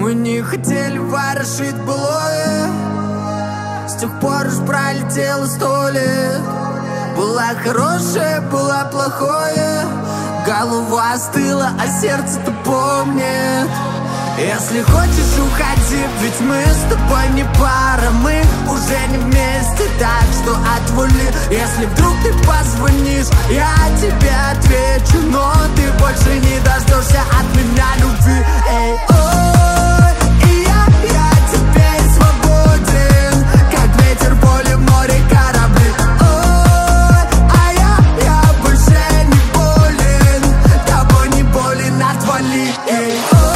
Вы не хотели ворошить былое, с тех пор уж пролетело 100 лет. Была хорошая, была плохое, голова остыла, а сердце-то помнит. Если хочешь, уходи, ведь мы с тобой не пара, мы уже не вместе, так что отвали. Если вдруг ты позвонишь, я тебе отвечу, но ты больше не дождешься от меня любви. Эй, ой, и я теперь свободен, как ветер, поле, море, корабли. Ой, а я больше не болен, тобой не болен, отвали. Эй, ой.